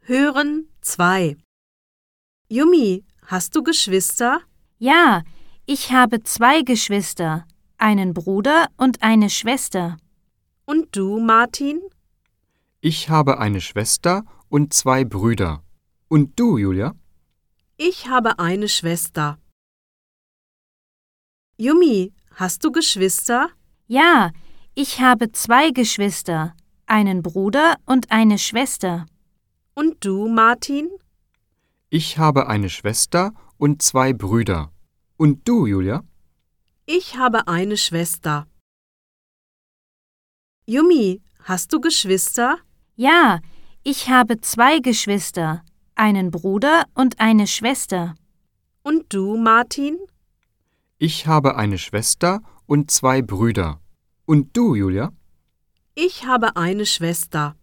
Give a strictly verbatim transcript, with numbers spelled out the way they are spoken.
Hören zwei. Yumi, hast du Geschwister? Ja, ich habe zwei Geschwister, einen Bruder und eine Schwester. Und du, Martin? Ich habe eine Schwester und zwei Brüder. Und du, Julia? Ich habe eine Schwester. Yumi, hast du Geschwister? Ja, ich habe zwei Geschwister, einen Bruder und eine Schwester. Und du, Martin? Ich habe eine Schwester und zwei Brüder. Und du, Julia? Ich habe eine Schwester. Yumi, hast du Geschwister? Ja, ich habe zwei Geschwister, einen Bruder und eine Schwester. Und du, Martin? Ich habe eine Schwester und zwei Brüder. Und du, Julia? Ich habe eine Schwester.